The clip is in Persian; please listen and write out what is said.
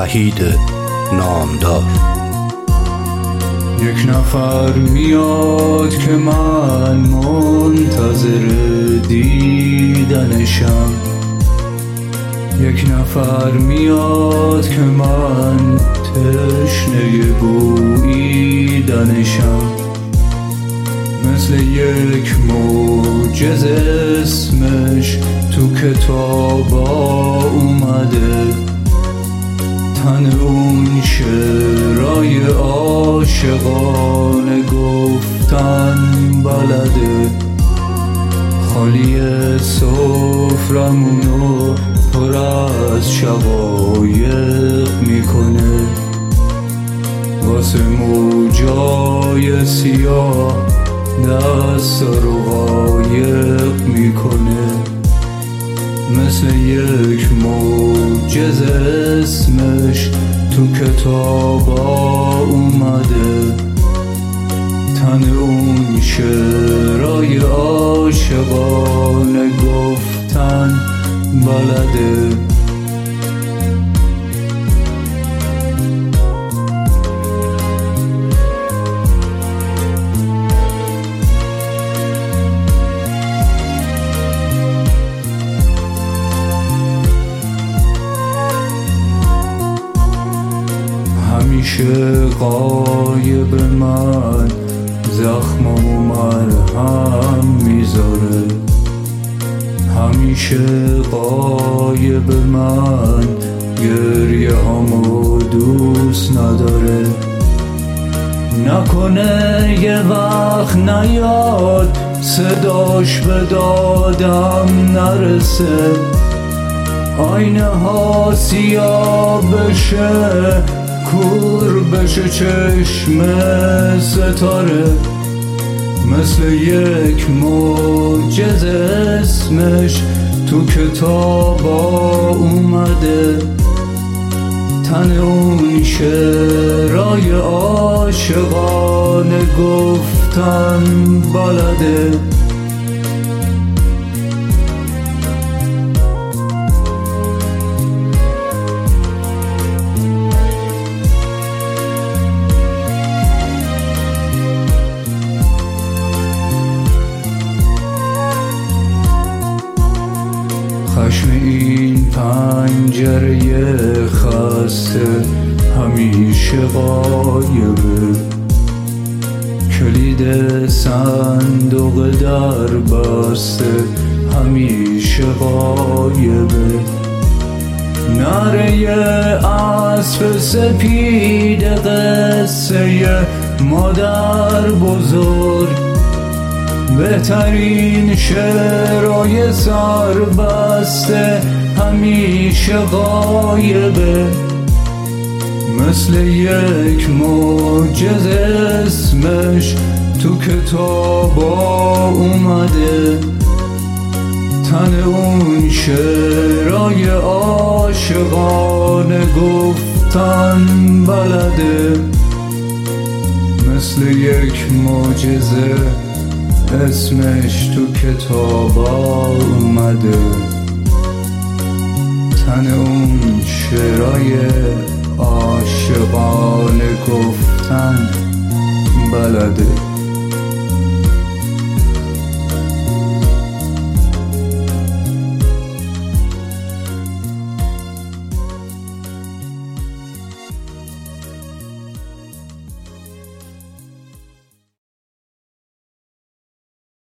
وحید نامدار. یک نفر میاد که من منتظر دیدنشم، یک نفر میاد که من تشنه بوییدنشم. مثل یک معجزه اسمش تو کتابا اومده، تن اون شعرهای عاشقانه گفتن بلده. خالی سفرمونو پر از شقایق میکنه، واسه موجای سیاه دست رو قایق میکنه. مثل یک معجزه اسمش تو کتابا اومده، تن اون شعرهای عاشقانه گفتن بلده. همیشه قایب من زخمامو مرهم میذاره، همیشه قایب من گریه هامو دوست نداره. نکنه یه وقت نیاد صداش به دادم نرسه، آینه ها سیاه بشه، کور بشه چشم ستاره. مثل یک معجزه اسمش تو کتابا اومده، تن اون شعرهای عاشقانه گفتن بلده. خشم این پنجره خسته همیشه غایبه، کلید صندوق در بسته همیشه غایبه. نره اسب سپید قصه مادر بزرگ، بهترین شعرهای سربسته همیشه غایبه. مثل یک معجزه اسمش تو کتابا اومده، تن اون شعرهای عاشقانه گفتن بلده. مثل یک معجزه اسمش تو کتابا اومده، تن اون شعرهای عاشقانه گفتن بلده.